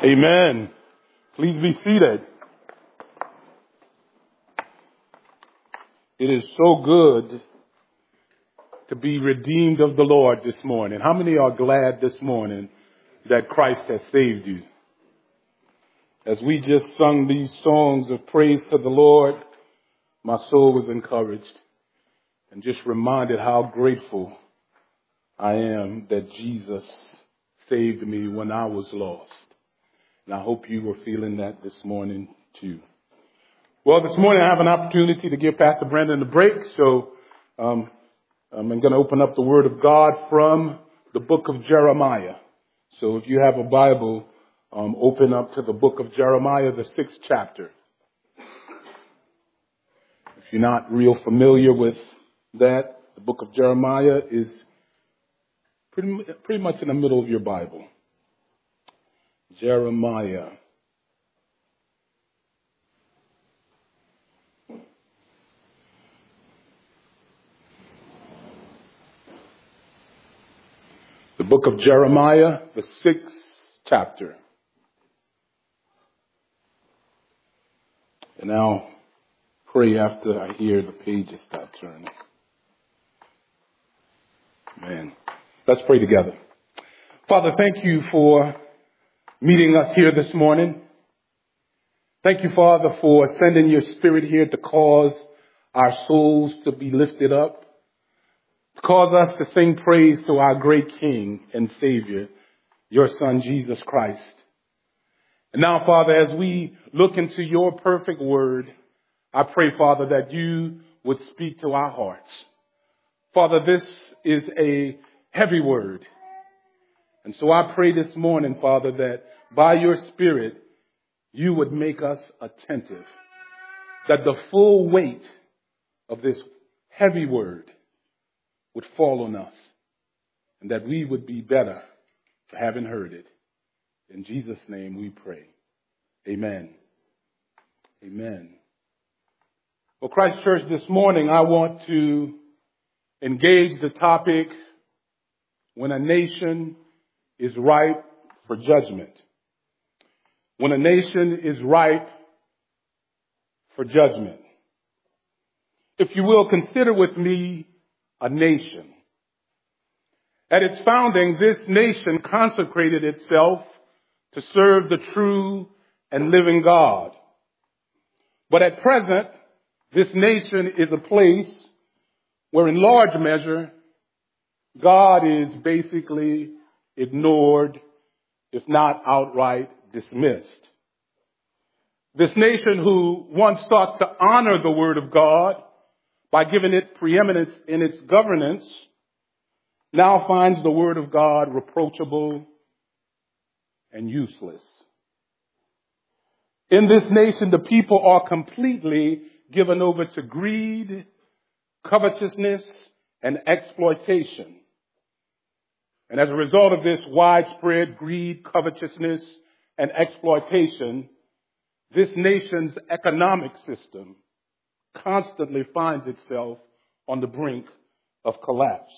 Amen. Please be seated. It is so good to be redeemed of the Lord this morning. How many are glad this morning that Christ has saved you? As we just sung these songs of praise to the Lord, my soul was encouraged and just reminded how grateful I am that Jesus saved me when I was lost. And I hope you were feeling that this morning too. Well, this morning I have an opportunity to give Pastor Brandon a break, so I'm going to open up the Word of God from the book of Jeremiah. So if you have a Bible, open up to the book of Jeremiah, the 6th chapter. If you're not real familiar with that, the book of Jeremiah is pretty much in the middle of your Bible. Jeremiah. The book of Jeremiah, the 6th chapter. And I'll pray after I hear the pages start turning. Man, let's pray together. Father, thank you for meeting us here this morning. Thank you, Father, for sending your Spirit here to cause our souls to be lifted up, to cause us to sing praise to our great King and Savior, your Son, Jesus Christ. And now, Father, as we look into your perfect word, I pray, Father, that you would speak to our hearts. Father, this is a heavy word. And so I pray this morning, Father, that by your Spirit, you would make us attentive, that the full weight of this heavy word would fall on us, and that we would be better for having heard it. In Jesus' name we pray. Amen. Amen. Well, Christ Church, this morning I want to engage the topic, when a nation is ripe for judgment. When a nation is ripe for judgment. If you will, consider with me a nation. At its founding, this nation consecrated itself to serve the true and living God. But at present, this nation is a place where in large measure, God is basically ignored, if not outright dismissed. This nation who once sought to honor the Word of God by giving it preeminence in its governance, now finds the Word of God reproachable and useless. In this nation, the people are completely given over to greed, covetousness, and exploitation. And as a result of this widespread greed, covetousness, and exploitation, this nation's economic system constantly finds itself on the brink of collapse.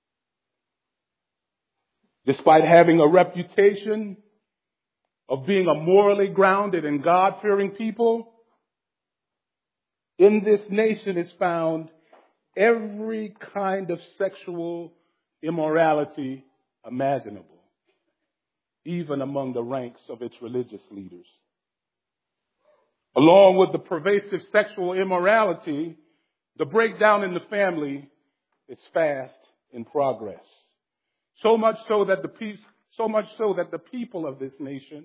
Despite having a reputation of being a morally grounded and God-fearing people, in this nation is found every kind of sexual immorality imaginable, even among the ranks of its religious leaders. Along with the pervasive sexual immorality, the breakdown in the family is fast in progress. So much so that the people of this nation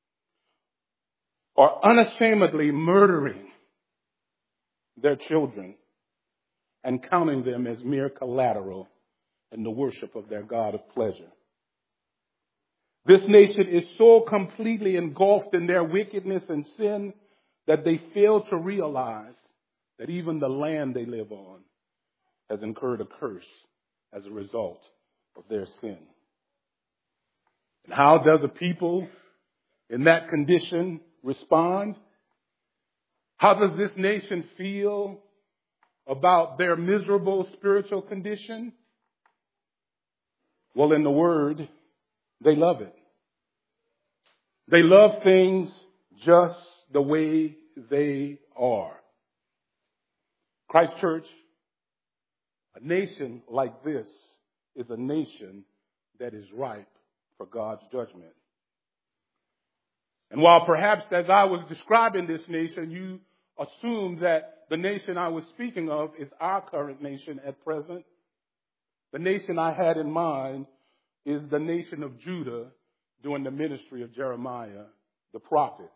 are unashamedly murdering their children and counting them as mere collateral in the worship of their God of pleasure. This nation is so completely engulfed in their wickedness and sin that they fail to realize that even the land they live on has incurred a curse as a result of their sin. And how does a people in that condition respond? How does this nation feel about their miserable spiritual condition? Well, in the Word, they love it. They love things just the way they are. Christ Church, a nation like this is a nation that is ripe for God's judgment. And while perhaps as I was describing this nation, you assume that the nation I was speaking of is our current nation at present, the nation I had in mind is the nation of Judah during the ministry of Jeremiah, the prophet.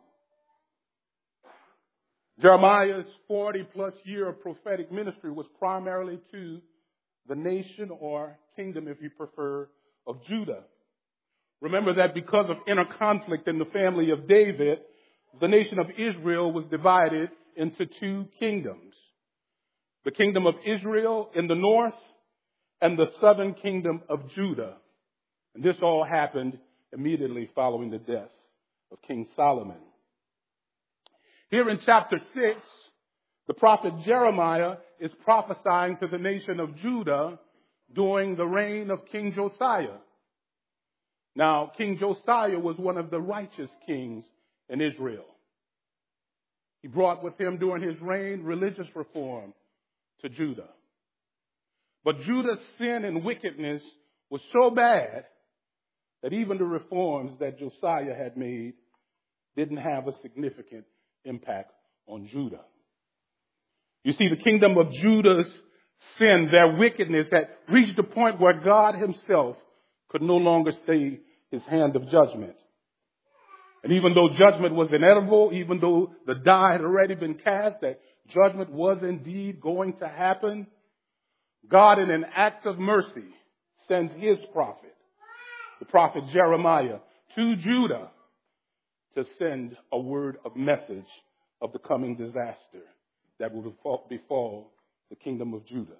Jeremiah's 40-plus year of prophetic ministry was primarily to the nation or kingdom, if you prefer, of Judah. Remember that because of inner conflict in the family of David, the nation of Israel was divided into two kingdoms. The kingdom of Israel in the north and the southern kingdom of Judah. And this all happened immediately following the death of King Solomon. Here in chapter 6, the prophet Jeremiah is prophesying to the nation of Judah during the reign of King Josiah. Now, King Josiah was one of the righteous kings in Israel. He brought with him during his reign religious reform to Judah. But Judah's sin and wickedness was so bad that even the reforms that Josiah had made didn't have a significant impact on Judah. You see, the kingdom of Judah's sin, their wickedness, had reached a point where God himself could no longer stay his hand of judgment. And even though judgment was inevitable, even though the die had already been cast, that judgment was indeed going to happen, God, in an act of mercy, sends his prophet, the prophet Jeremiah, to Judah to send a word of message of the coming disaster that would befall the kingdom of Judah.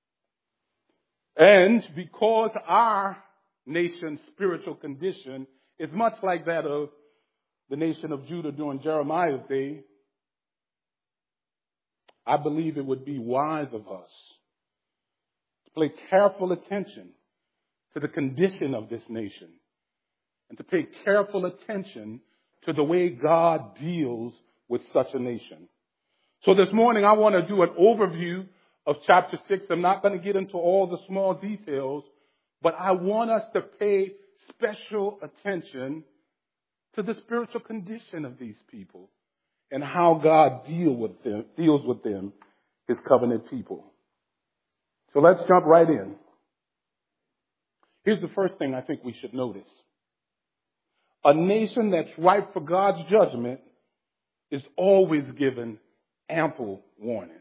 And because our nation's spiritual condition is much like that of the nation of Judah during Jeremiah's day, I believe it would be wise of us to pay careful attention to the condition of this nation and to pay careful attention to the way God deals with such a nation. So this morning I want to do an overview of chapter 6. I'm not going to get into all the small details, but I want us to pay special attention to the spiritual condition of these people and how God deals with them, his covenant people. So let's jump right in. Here's the first thing I think we should notice. A nation that's ripe for God's judgment is always given ample warnings.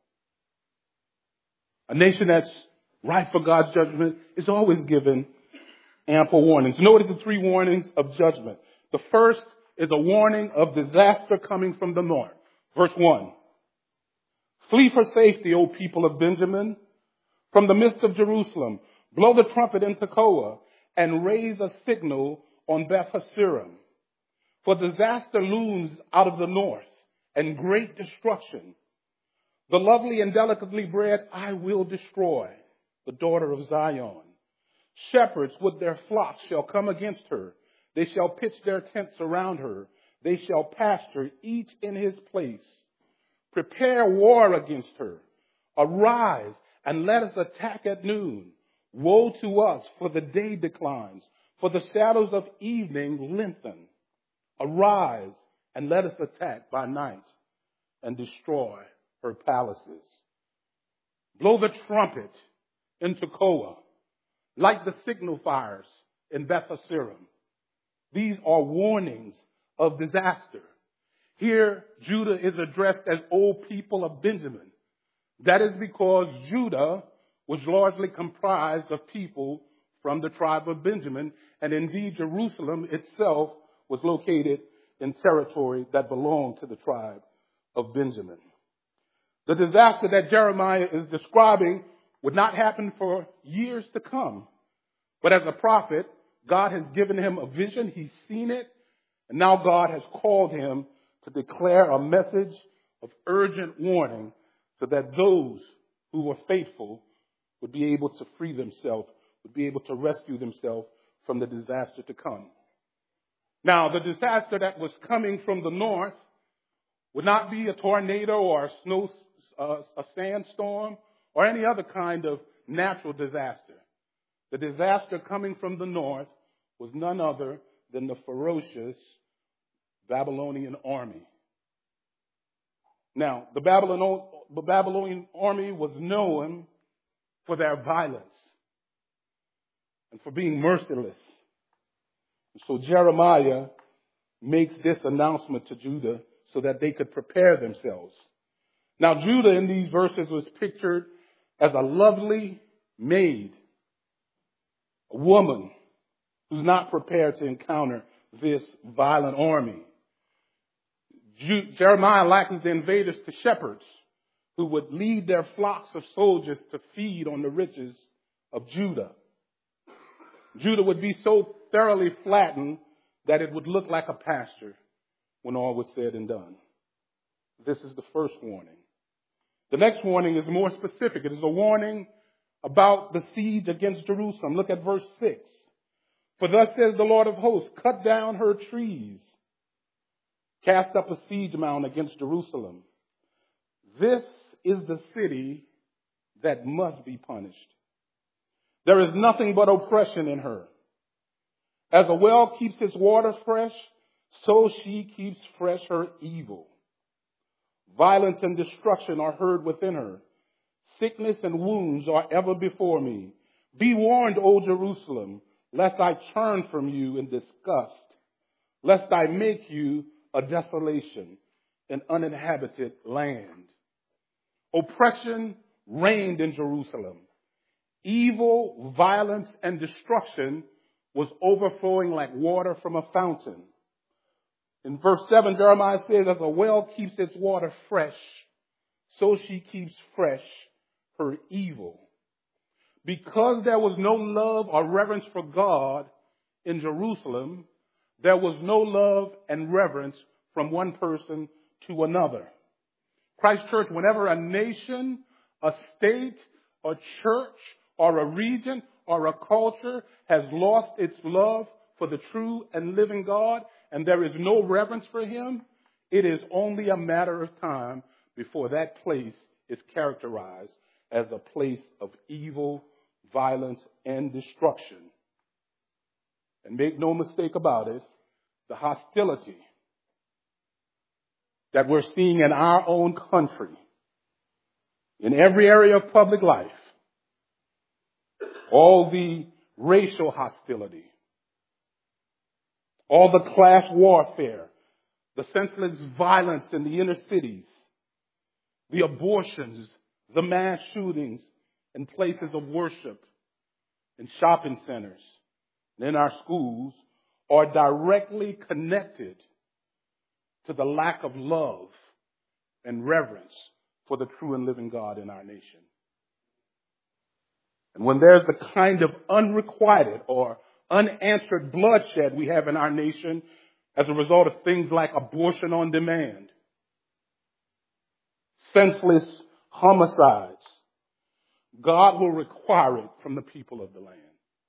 A nation that's ripe for God's judgment is always given ample warnings. Notice the three warnings of judgment. The first is a warning of disaster coming from the north. Verse 1. Flee for safety, O people of Benjamin, from the midst of Jerusalem. Blow the trumpet in Tekoa and raise a signal on Beth Hasirim. For disaster looms out of the north and great destruction. The lovely and delicately bred I will destroy, the daughter of Zion. Shepherds with their flocks shall come against her. They shall pitch their tents around her. They shall pasture each in his place. Prepare war against her. Arise and let us attack at noon. Woe to us, for the day declines, for the shadows of evening lengthen. Arise and let us attack by night and destroy her palaces. Blow the trumpet in Tekoa, light the signal fires in Beth Hasirim. These are warnings of disaster. Here, Judah is addressed as O people of Benjamin. That is because Judah was largely comprised of people from the tribe of Benjamin, and indeed Jerusalem itself was located in territory that belonged to the tribe of Benjamin. The disaster that Jeremiah is describing would not happen for years to come. But as a prophet, God has given him a vision. He's seen it. And now God has called him to declare a message of urgent warning so that those who were faithful would be able to free themselves, would be able to rescue themselves from the disaster to come. Now, the disaster that was coming from the north would not be a tornado or a sandstorm or any other kind of natural disaster. The disaster coming from the north was none other than the ferocious Babylonian army. Now, the Babylonian army was known for their violence and for being merciless. So Jeremiah makes this announcement to Judah so that they could prepare themselves. Now, Judah in these verses was pictured as a lovely maid, a woman who's not prepared to encounter this violent army. Jeremiah likens the invaders to shepherds who would lead their flocks of soldiers to feed on the riches of Judah. Judah would be so thoroughly flattened that it would look like a pasture when all was said and done. This is the first warning. The next warning is more specific. It is a warning about the siege against Jerusalem. Look at verse 6. For thus says the Lord of hosts, cut down her trees, cast up a siege mound against Jerusalem. This is the city that must be punished. There is nothing but oppression in her. As a well keeps its water fresh, so she keeps fresh her evil. Violence and destruction are heard within her. Sickness and wounds are ever before me. Be warned, O Jerusalem, lest I turn from you in disgust, lest I make you a desolation, an uninhabited land. Oppression reigned in Jerusalem. Evil, violence, and destruction was overflowing like water from a fountain. In verse 7, Jeremiah says, as a well keeps its water fresh, so she keeps fresh her evil. Because there was no love or reverence for God in Jerusalem, there was no love and reverence from one person to another. Christ Church, whenever a nation, a state, a church, or a region, or a culture has lost its love for the true and living God, and there is no reverence for Him, it is only a matter of time before that place is characterized as a place of evil, violence, and destruction. And make no mistake about it, the hostility that we're seeing in our own country, in every area of public life, all the racial hostility, all the class warfare, the senseless violence in the inner cities, the abortions, the mass shootings in places of worship, in shopping centers, and in our schools are directly connected to the lack of love and reverence for the true and living God in our nation. And when there's the kind of unrequited or unanswered bloodshed we have in our nation as a result of things like abortion on demand, senseless homicides, God will require it from the people of the land.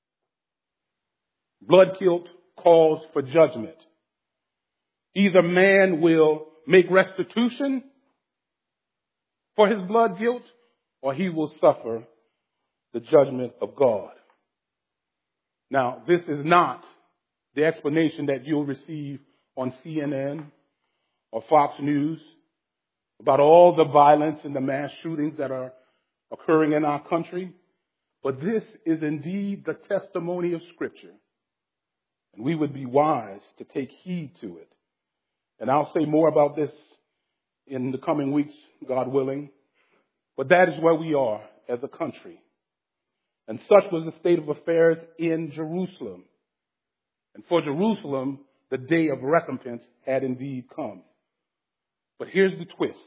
Blood guilt calls for judgment. Either man will make restitution for his blood guilt, or he will suffer the judgment of God. Now, this is not the explanation that you'll receive on CNN or Fox News about all the violence and the mass shootings that are occurring in our country, but this is indeed the testimony of Scripture. And we would be wise to take heed to it. And I'll say more about this in the coming weeks, God willing. But that is where we are as a country. And such was the state of affairs in Jerusalem. And for Jerusalem, the day of recompense had indeed come. But here's the twist.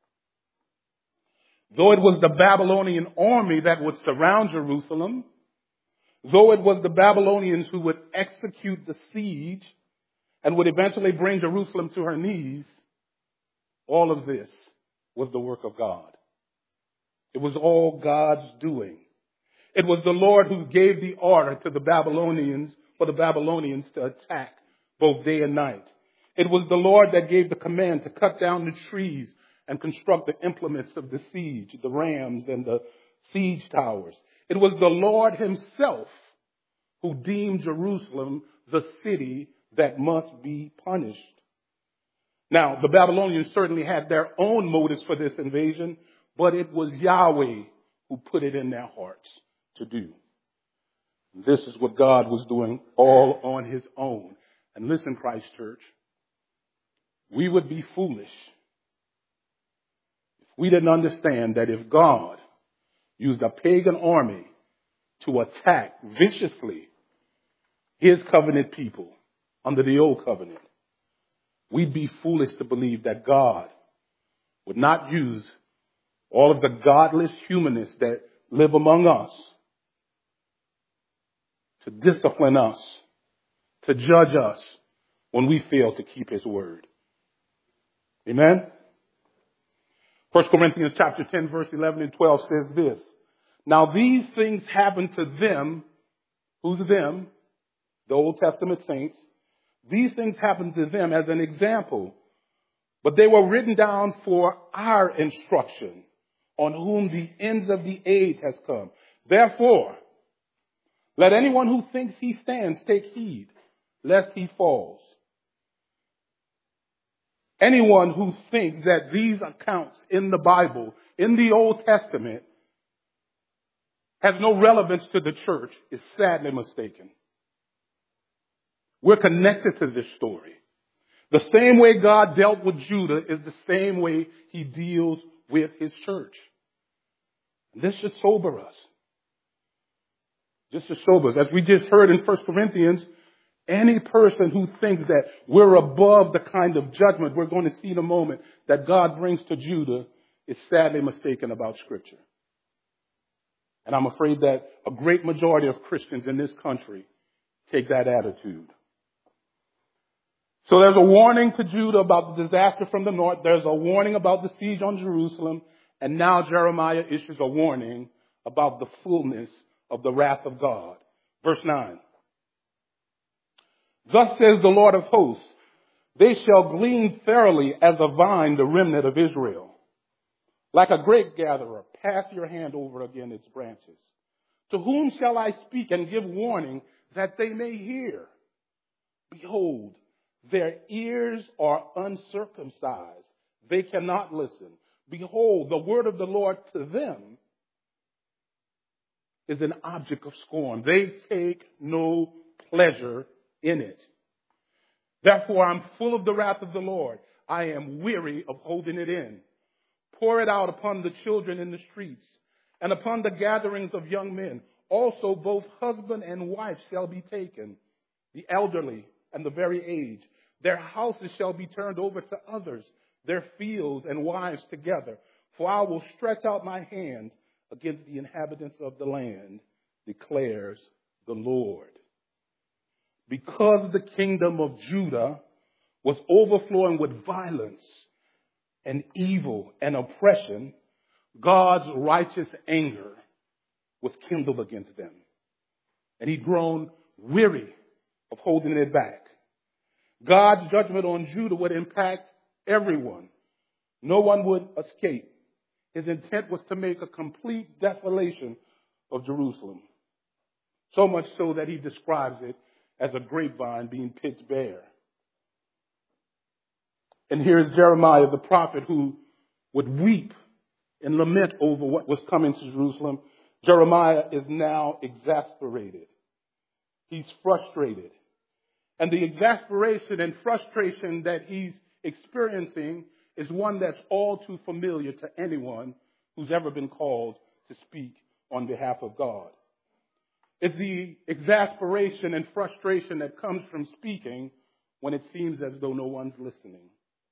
Though it was the Babylonian army that would surround Jerusalem, though it was the Babylonians who would execute the siege and would eventually bring Jerusalem to her knees, all of this was the work of God. It was all God's doing. It was the Lord who gave the order to the Babylonians, for the Babylonians to attack both day and night. It was the Lord that gave the command to cut down the trees and construct the implements of the siege, the rams and the siege towers. It was the Lord himself who deemed Jerusalem the city that must be punished. Now, the Babylonians certainly had their own motives for this invasion, but it was Yahweh who put it in their hearts to do. This is what God was doing all on his own. And listen, Christ Church, we would be foolish if we didn't understand that if God used a pagan army to attack viciously his covenant people under the old covenant, we'd be foolish to believe that God would not use all of the godless humanists that live among us to discipline us, to judge us when we fail to keep his word. Amen? 1 Corinthians chapter 10, verse 11 and 12 says this. Now these things happened to them. Who's them? The Old Testament saints. These things happened to them as an example, but they were written down for our instruction, on whom the ends of the age has come. Therefore, let anyone who thinks he stands take heed, lest he falls. Anyone who thinks that these accounts in the Bible, in the Old Testament, has no relevance to the church is sadly mistaken. We're connected to this story. The same way God dealt with Judah is the same way he deals with his church. This should sober us. Just to sober us. As we just heard in 1 Corinthians, any person who thinks that we're above the kind of judgment we're going to see in a moment that God brings to Judah is sadly mistaken about Scripture. And I'm afraid that a great majority of Christians in this country take that attitude. So there's a warning to Judah about the disaster from the north. There's a warning about the siege on Jerusalem. And now Jeremiah issues a warning about the fullness of the wrath of God. Verse 9. Thus says the Lord of hosts, they shall glean thoroughly as a vine the remnant of Israel. Like a grape gatherer, pass your hand over again its branches. To whom shall I speak and give warning that they may hear? Behold, their ears are uncircumcised. They cannot listen. Behold, the word of the Lord to them is an object of scorn. They take no pleasure in it. Therefore, I'm full of the wrath of the Lord. I am weary of holding it in. Pour it out upon the children in the streets and upon the gatherings of young men. Also, both husband and wife shall be taken, the elderly and the very aged. Their houses shall be turned over to others, their fields and wives together. For I will stretch out my hand against the inhabitants of the land, declares the Lord. Because the kingdom of Judah was overflowing with violence and evil and oppression, God's righteous anger was kindled against them. And he'd grown weary of holding it back. God's judgment on Judah would impact everyone. No one would escape. His intent was to make a complete desolation of Jerusalem. So much so that he describes it as a grapevine being pitched bare. And here's Jeremiah, the prophet, who would weep and lament over what was coming to Jerusalem. Jeremiah is now exasperated. He's frustrated. And the exasperation and frustration that he's experiencing is one that's all too familiar to anyone who's ever been called to speak on behalf of God. It's the exasperation and frustration that comes from speaking when it seems as though no one's listening.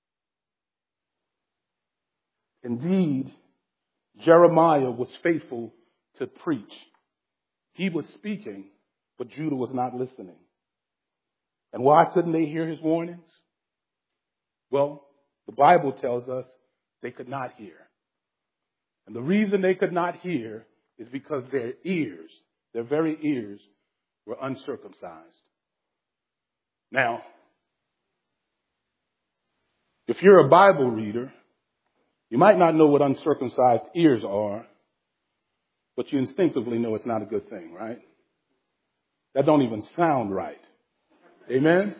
Indeed, Jeremiah was faithful to preach. He was speaking, but Judah was not listening. And why couldn't they hear his warnings? Well, the Bible tells us they could not hear. And the reason they could not hear is because their ears, their very ears, were uncircumcised. Now, If you're a Bible reader, you might not know what uncircumcised ears are, but you instinctively know it's not a good thing, right? That don't even sound right. Amen?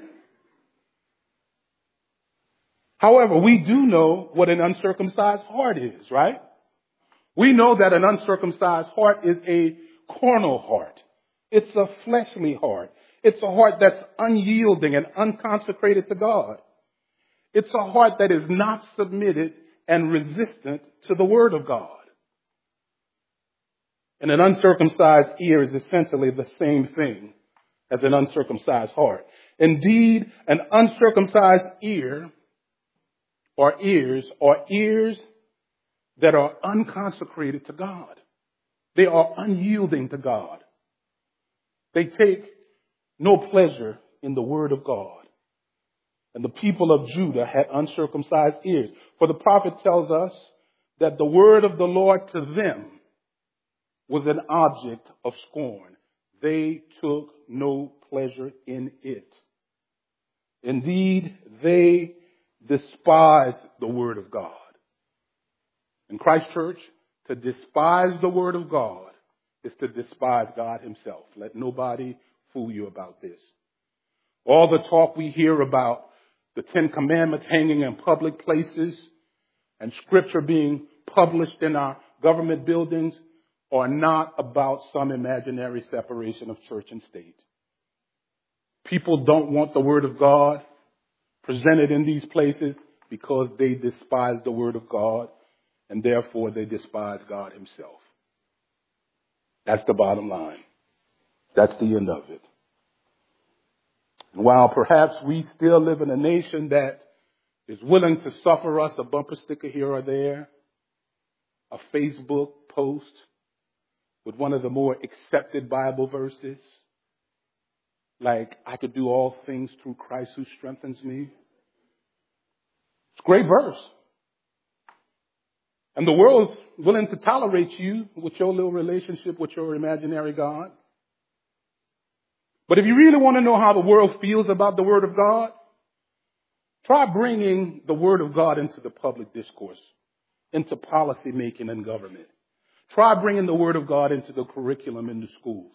However, we do know what an uncircumcised heart is, right? We know that an uncircumcised heart is a carnal heart. It's a fleshly heart. It's a heart that's unyielding and unconsecrated to God. It's a heart that is not submitted and resistant to the Word of God. And an uncircumcised ear is essentially the same thing as an uncircumcised heart. Indeed, an uncircumcised ear or ears are ears that are unconsecrated to God. They are unyielding to God. They take no pleasure in the Word of God. And the people of Judah had uncircumcised ears. For the prophet tells us that the word of the Lord to them was an object of scorn. They took no pleasure in it. Indeed, they despised the word of God. In Christ Church, to despise the word of God is to despise God himself. Let nobody fool you about this. All the talk we hear about the Ten Commandments hanging in public places and scripture being published in our government buildings are not about some imaginary separation of church and state. People don't want the word of God presented in these places because they despise the word of God, and therefore they despise God himself. That's the bottom line. That's the end of it. And while perhaps we still live in a nation that is willing to suffer us a bumper sticker here or there, a Facebook post with one of the more accepted Bible verses, like, I could do all things through Christ who strengthens me. It's a great verse. And the world's willing to tolerate you with your little relationship with your imaginary God. But if you really want to know how the world feels about the Word of God, try bringing the Word of God into the public discourse, into policy making and government. Try bringing the Word of God into the curriculum in the schools.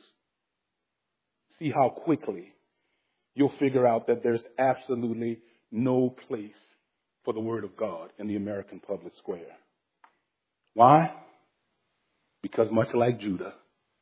See how quickly you'll figure out that there's absolutely no place for the Word of God in the American public square. Why? Because much like Judah,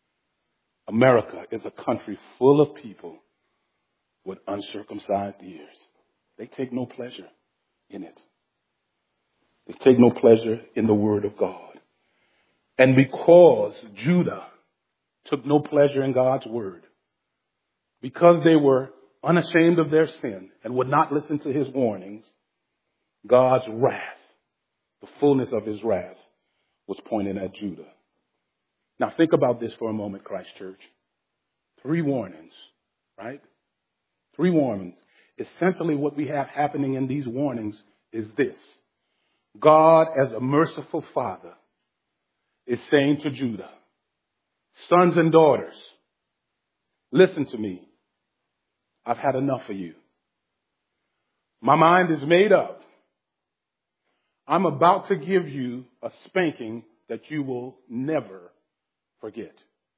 America is a country full of people with uncircumcised ears. They take no pleasure in it. They take no pleasure in the Word of God. And because Judah took no pleasure in God's Word, because they were unashamed of their sin and would not listen to his warnings, God's wrath, the fullness of his wrath, was pointed at Judah. Now think about this for a moment, Christ Church. 3 warnings, right? 3 warnings. Essentially what we have happening in these warnings is this. God, as a merciful father, is saying to Judah, sons and daughters, listen to me. I've had enough of you. My mind is made up. I'm about to give you a spanking that you will never forget.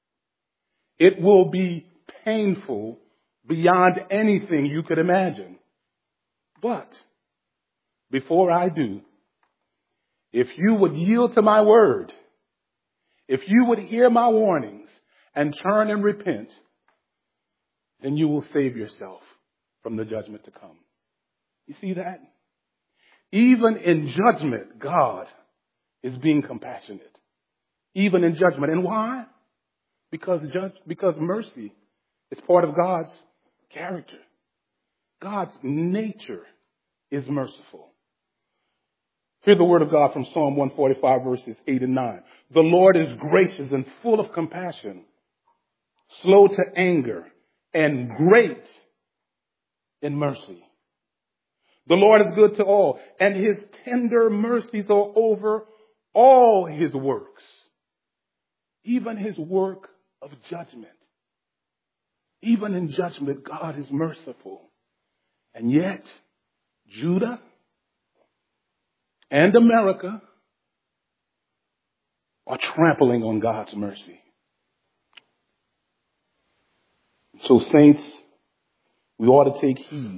It will be painful beyond anything you could imagine. But before I do, if you would yield to my word, if you would hear my warnings and turn and repent, then you will save yourself from the judgment to come. You see that? Even in judgment, God is being compassionate. Even in judgment. And why? Because mercy is part of God's character. God's nature is merciful. Hear the word of God from Psalm 145, verses 8 and 9. The Lord is gracious and full of compassion, slow to anger, and great in mercy. The Lord is good to all, and his tender mercies are over all his works, even his work of judgment. Even in judgment, God is merciful. And yet, Judah, and America are trampling on God's mercy. So, saints, we ought to take heed.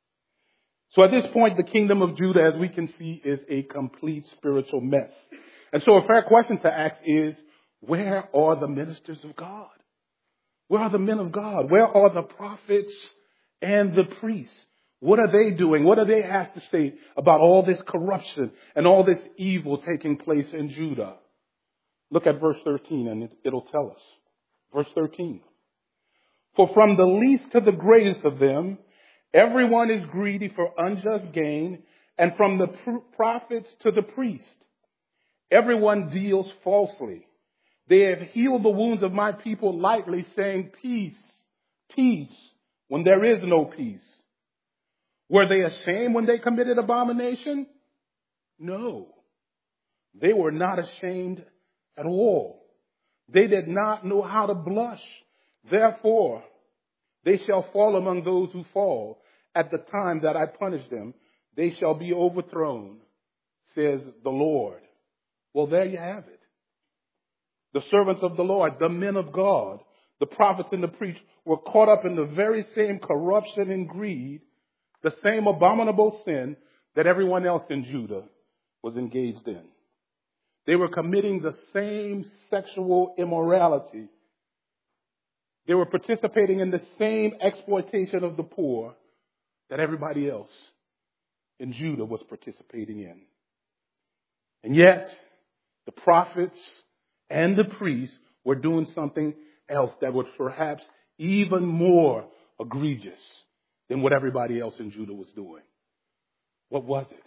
So at this point, the kingdom of Judah, as we can see, is a complete spiritual mess. And so a fair question to ask is, where are the ministers of God? Where are the men of God? Where are the prophets and the priests? What are they doing? What do they have to say about all this corruption and all this evil taking place in Judah? Look at verse 13 and it'll tell us. Verse 13. For from the least to the greatest of them, everyone is greedy for unjust gain, and from the prophets to the priest, everyone deals falsely. They have healed the wounds of my people lightly, saying, peace, peace, when there is no peace. Were they ashamed when they committed abomination? No. They were not ashamed at all. They did not know how to blush. Therefore, they shall fall among those who fall. At the time that I punish them, they shall be overthrown, says the Lord. Well, there you have it. The servants of the Lord, the men of God, the prophets and the priests were caught up in the very same corruption and greed, the same abominable sin that everyone else in Judah was engaged in. They were committing the same sexual immorality. They were participating in the same exploitation of the poor that everybody else in Judah was participating in. And yet, the prophets and the priests were doing something else that was perhaps even more egregious than what everybody else in Judah was doing. What was it?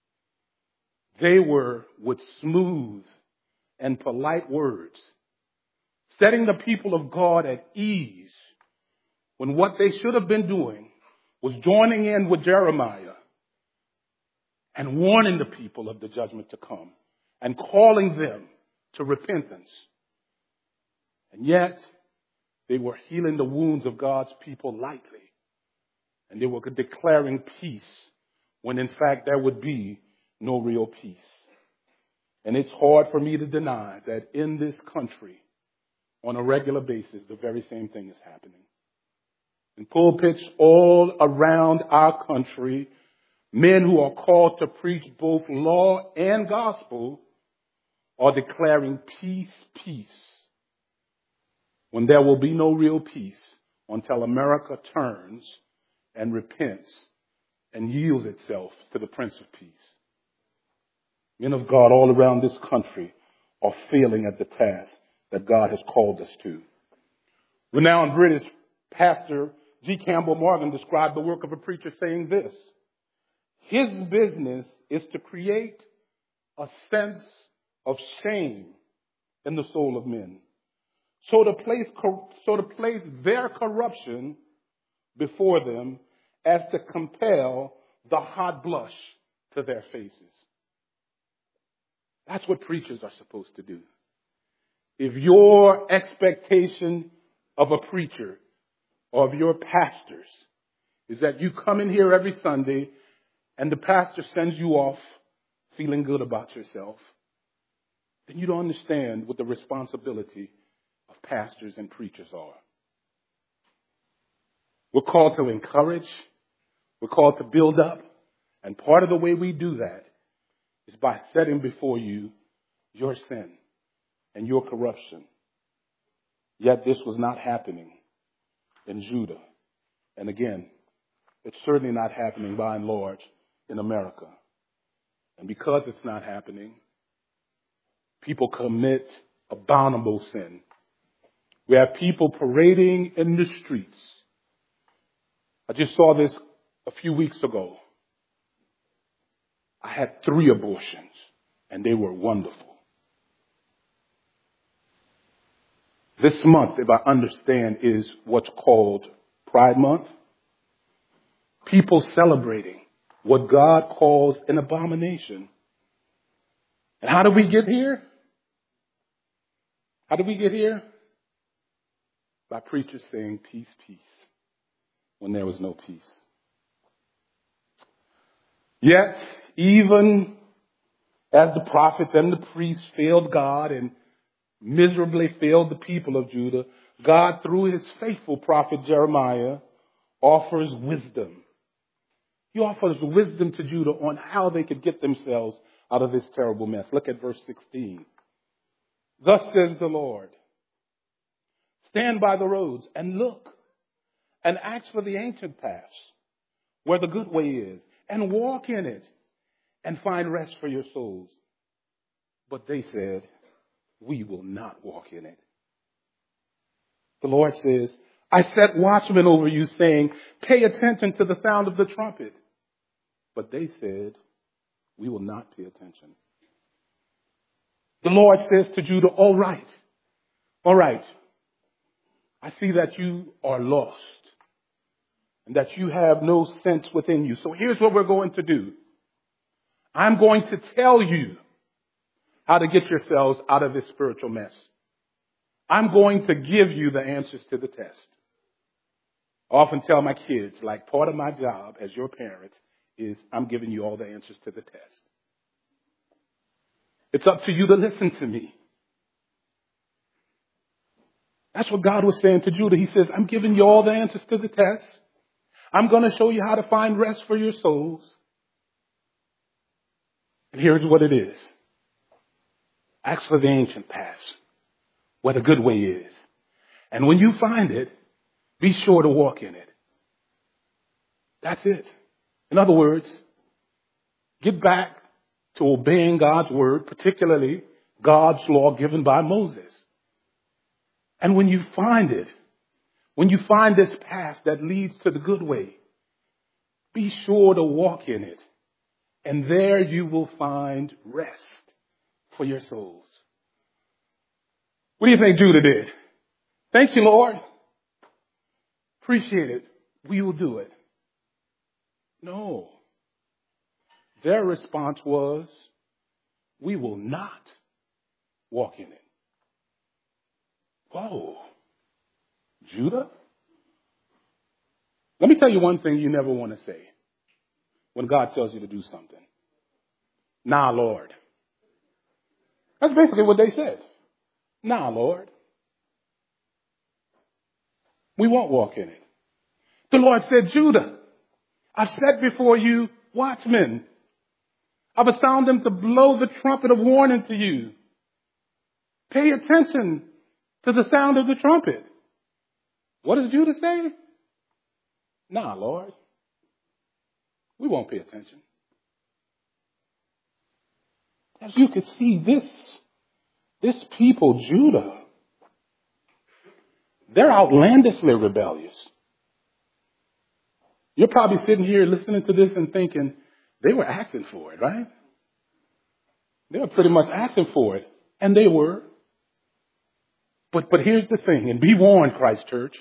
They were, with smooth and polite words, setting the people of God at ease when what they should have been doing was joining in with Jeremiah and warning the people of the judgment to come and calling them to repentance. And yet, they were healing the wounds of God's people lightly. And they were declaring peace when in fact there would be no real peace. And it's hard for me to deny that in this country, on a regular basis, the very same thing is happening. In pulpits all around our country, men who are called to preach both law and gospel are declaring peace, peace, when there will be no real peace until America turns and repents and yields itself to the Prince of Peace. Men of God all around this country are failing at the task that God has called us to. Renowned British pastor G. Campbell Morgan described the work of a preacher saying this: his business is to create a sense of shame in the soul of men, so to place their corruption before them as to compel the hot blush to their faces. That's what preachers are supposed to do. If your expectation of a preacher or of your pastors is that you come in here every Sunday and the pastor sends you off feeling good about yourself, then you don't understand what the responsibility of pastors and preachers are. We're called to encourage. We're called to build up. And part of the way we do that is by setting before you your sin and your corruption. Yet this was not happening in Judah. And again, it's certainly not happening by and large in America. And because it's not happening, people commit abominable sin. We have people parading in the streets. I just saw this a few weeks ago. I had 3 abortions, and they were wonderful. This month, if I understand, is what's called Pride Month. People celebrating what God calls an abomination. And how did we get here? How did we get here? By preachers saying peace, peace, when there was no peace. Yet, even As the prophets and the priests failed God and miserably failed the people of Judah, God, through his faithful prophet Jeremiah, offers wisdom. He offers wisdom to Judah on how they could get themselves out of this terrible mess. Look at verse 16. Thus says the Lord, stand by the roads and look and ask for the ancient paths where the good way is and walk in it and find rest for your souls. But they said, we will not walk in it. The Lord says, I set watchmen over you saying, pay attention to the sound of the trumpet. But they said, we will not pay attention. The Lord says to Judah, all right. I see that you are lost and that you have no sense within you. So here's what we're going to do. I'm going to tell you how to get yourselves out of this spiritual mess. I'm going to give you the answers to the test. I often tell my kids, like, part of my job as your parent is I'm giving you all the answers to the test. It's up to you to listen to me. That's what God was saying to Judah. He says, I'm giving you all the answers to the test. I'm going to show you how to find rest for your souls. And here's what it is. Ask for the ancient paths, where the good way is. And when you find it, be sure to walk in it. That's it. In other words, get back to obeying God's word, particularly God's law given by Moses. And when you find it, when you find this path that leads to the good way, be sure to walk in it. And there you will find rest for your souls. What do you think Judah did? Thank you, Lord. Appreciate it. We will do it. No. Their response was, we will not walk in it. Whoa. Judah? Let me tell you one thing you never want to say when God tells you to do something. Nah, Lord. That's basically what they said. Nah, Lord. We won't walk in it. The Lord said, Judah, I've set before you watchmen. I've assigned them to blow the trumpet of warning to you. Pay attention to the sound of the trumpet. What does Judah say? Nah, Lord. We won't pay attention. As you can see, this people, Judah, they're outlandishly rebellious. You're probably sitting here listening to this and thinking, they were asking for it, right? They were pretty much asking for it. And they were. But here's the thing, and be warned, Christ Church.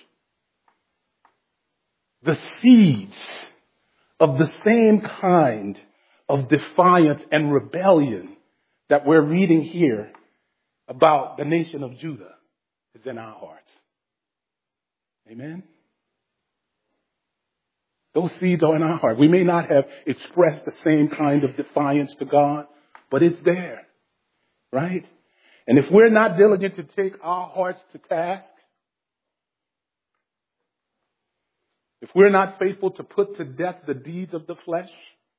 The seeds of the same kind of defiance and rebellion that we're reading here about the nation of Judah is in our hearts. Amen? Those seeds are in our heart. We may not have expressed the same kind of defiance to God, but it's there, right? And if we're not diligent to take our hearts to task, if we're not faithful to put to death the deeds of the flesh,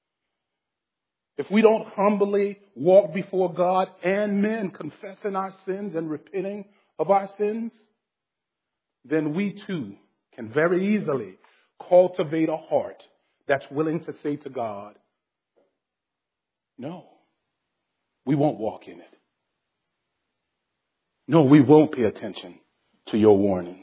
if we don't humbly walk before God and men confessing our sins and repenting of our sins, then we too can very easily cultivate a heart that's willing to say to God, no, we won't walk in it. No, we won't pay attention to your warnings.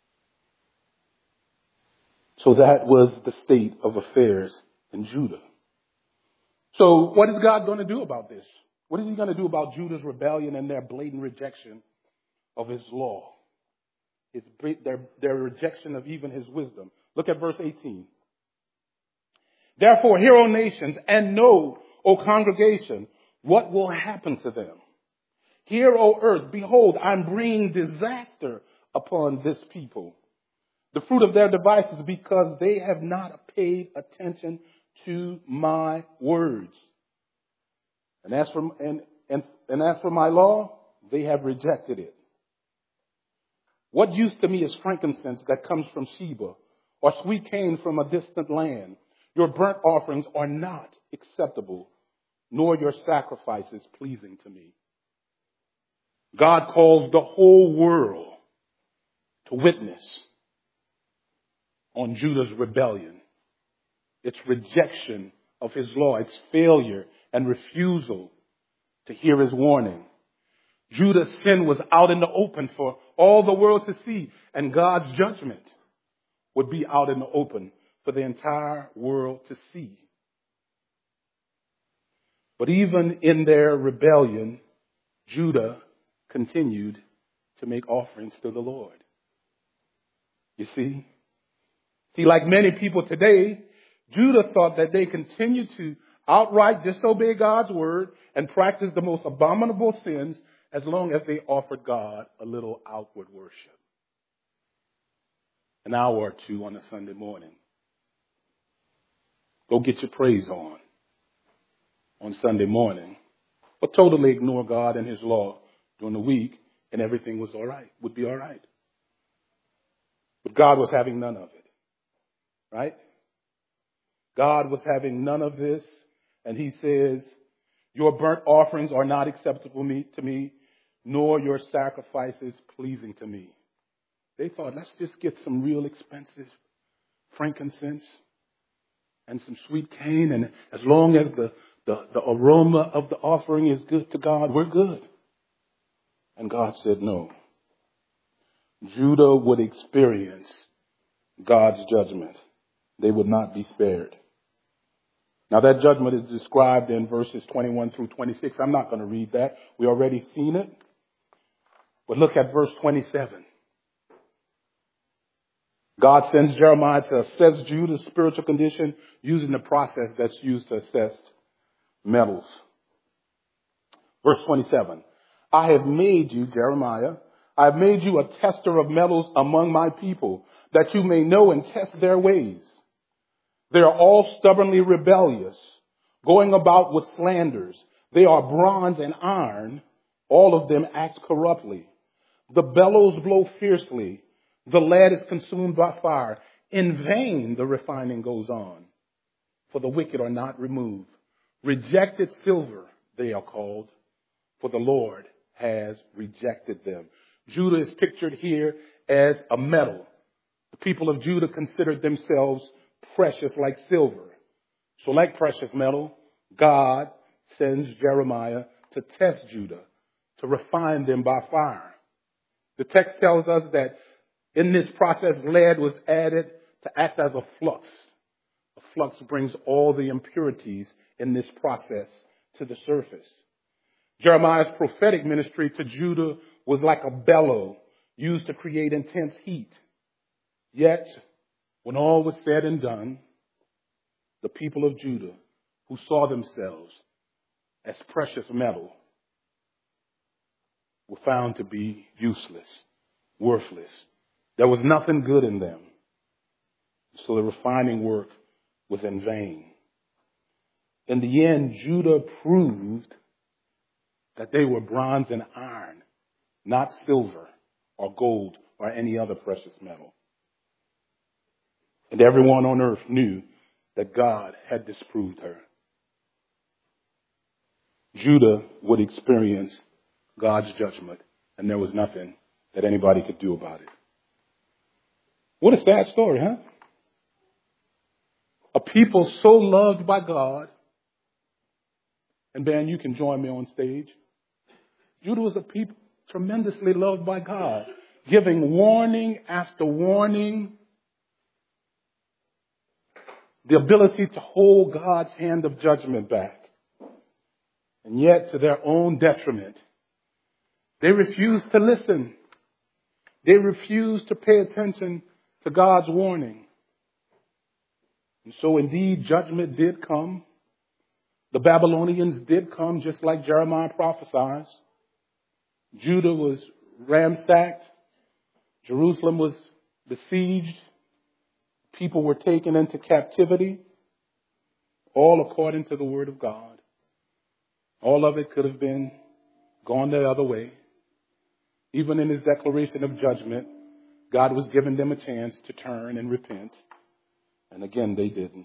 So that was the state of affairs in Judah. So what is God going to do about this? What is he going to do about Judah's rebellion and their blatant rejection of his law? Their rejection of even his wisdom. Look at verse 18. Therefore, hear, O nations, and know, O congregation, what will happen to them. Hear, O earth, behold, I'm bringing disaster upon this people. The fruit of their devices, because they have not paid attention to my words. And as for my law, they have rejected it. What use to me is frankincense that comes from Sheba, or sweet cane from a distant land? Your burnt offerings are not acceptable, nor your sacrifices pleasing to me. God calls the whole world to witness on Judah's rebellion, its rejection of his law, its failure and refusal to hear his warning. Judah's sin was out in the open for all the world to see, and God's judgment would be out in the open for the entire world to see. But even in their rebellion, Judah continued to make offerings to the Lord. You see, like many people today, Judah thought that they continued to outright disobey God's word and practice the most abominable sins as long as they offered God a little outward worship. An hour or two on a Sunday morning. Go get your praise on Sunday morning. But totally ignore God and his law during the week, and everything was all right, would be all right. But God was having none of it, right? God was having none of this, and he says, your burnt offerings are not acceptable to me, nor your sacrifices pleasing to me. They thought, let's just get some real expensive frankincense and some sweet cane, and as long as the aroma of the offering is good to God, we're good. And God said no. Judah would experience God's judgment. They would not be spared. Now that judgment is described in verses 21 through 26. I'm not going to read that. We already seen it. But look at verse 27. God sends Jeremiah to assess Judah's spiritual condition using the process that's used to assess metals. Verse 27. I have made you, Jeremiah, I have made you a tester of metals among my people, that you may know and test their ways. They are all stubbornly rebellious, going about with slanders. They are bronze and iron. All of them act corruptly. The bellows blow fiercely. The lead is consumed by fire. In vain the refining goes on, for the wicked are not removed. Rejected silver, they are called, for the Lord has rejected them. Judah is pictured here as a metal. The people of Judah considered themselves precious like silver. So like precious metal, God sends Jeremiah to test Judah, to refine them by fire. The text tells us that in this process, lead was added to act as a flux. A flux brings all the impurities in this process to the surface. Jeremiah's prophetic ministry to Judah was like a bellow used to create intense heat. Yet, when all was said and done, the people of Judah, who saw themselves as precious metal, were found to be useless, worthless. There was nothing good in them. So the refining work was in vain. In the end, Judah proved that they were bronze and iron, not silver or gold or any other precious metal. And everyone on earth knew that God had disproved her. Judah would experience God's judgment, and there was nothing that anybody could do about it. What a sad story, huh? A people so loved by God. And Ben, you can join me on stage. Judah was a people tremendously loved by God, giving warning after warning, the ability to hold God's hand of judgment back. And yet, to their own detriment, they refused to listen. They refused to pay attention to God's warning. And so indeed, judgment did come. The Babylonians did come, just like Jeremiah prophesies. Judah was ransacked. Jerusalem was besieged. People were taken into captivity, all according to the word of God. All of it could have been gone the other way. Even in his declaration of judgment, God was giving them a chance to turn and repent. And again, they didn't.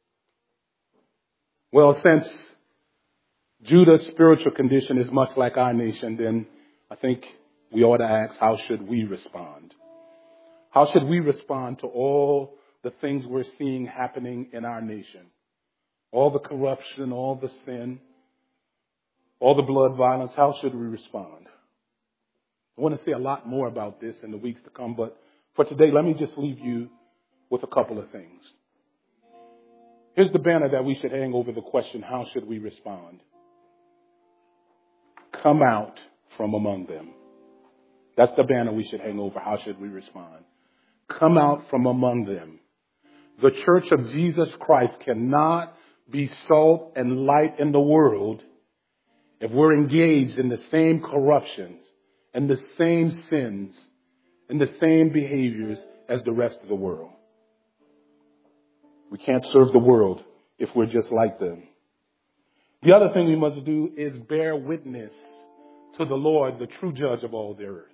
Well, since Judah's spiritual condition is much like our nation, then I think we ought to ask, how should we respond? How should we respond to all the things we're seeing happening in our nation? All the corruption, all the sin, all the blood violence. How should we respond? I want to say a lot more about this in the weeks to come, but for today, let me just leave you with a couple of things. Here's the banner that we should hang over the question, how should we respond? Come out from among them. That's the banner we should hang over. How should we respond? Come out from among them. The church of Jesus Christ cannot be salt and light in the world if we're engaged in the same corruptions and the same sins and the same behaviors as the rest of the world. We can't serve the world if we're just like them. The other thing we must do is bear witness to the Lord, the true judge of all the earth.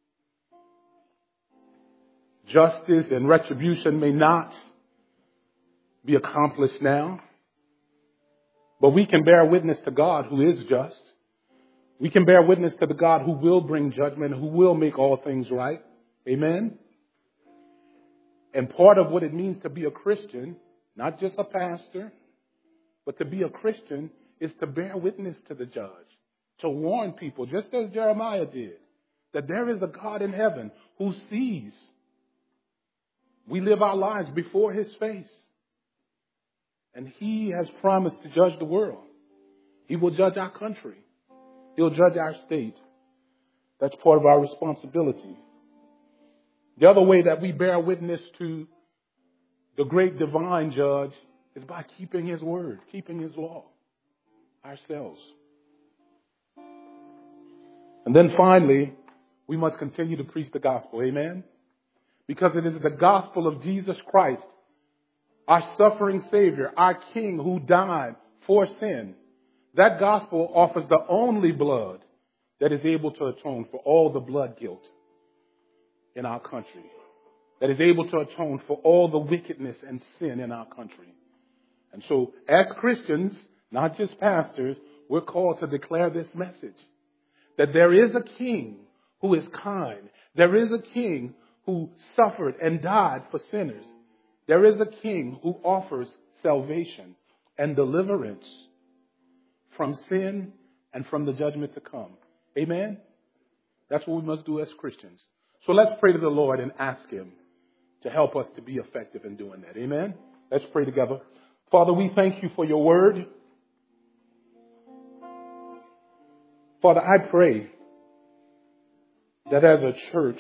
Justice and retribution may not be accomplished now, but we can bear witness to God who is just. We can bear witness to the God who will bring judgment, who will make all things right. Amen? And part of what it means to be a Christian, not just a pastor, but to be a Christian is to bear witness to the judge, to warn people, just as Jeremiah did, that there is a God in heaven who sees. We live our lives before his face. And he has promised to judge the world. He will judge our country. He'll judge our state. That's part of our responsibility. The other way that we bear witness to the great divine judge is by keeping his word, keeping his law ourselves. And then finally, we must continue to preach the gospel. Amen? Because it is the gospel of Jesus Christ, our suffering Savior, our King who died for sin. That gospel offers the only blood that is able to atone for all the blood guilt in our country, that is able to atone for all the wickedness and sin in our country. And so as Christians, not just pastors, we're called to declare this message, that there is a King who is kind. There is a King who suffered and died for sinners. There is a King who offers salvation and deliverance from sin and from the judgment to come. Amen? That's what we must do as Christians. So let's pray to the Lord and ask him to help us to be effective in doing that. Amen? Let's pray together. Father, we thank you for your word. Father, I pray that as a church,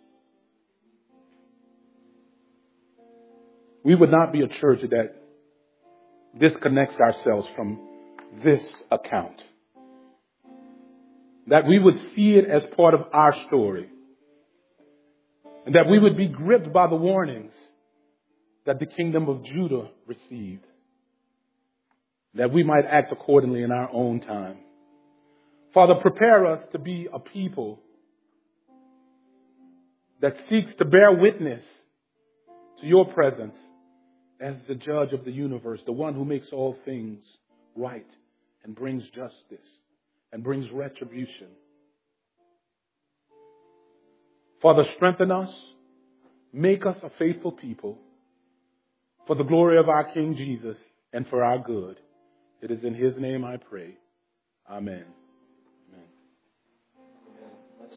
we would not be a church that disconnects ourselves from this account. That we would see it as part of our story. And that we would be gripped by the warnings that the kingdom of Judah received. That we might act accordingly in our own time. Father, prepare us to be a people that seeks to bear witness to your presence as the judge of the universe, the one who makes all things right and brings justice and brings retribution. Father, strengthen us, make us a faithful people for the glory of our King Jesus and for our good. It is in his name I pray. Amen.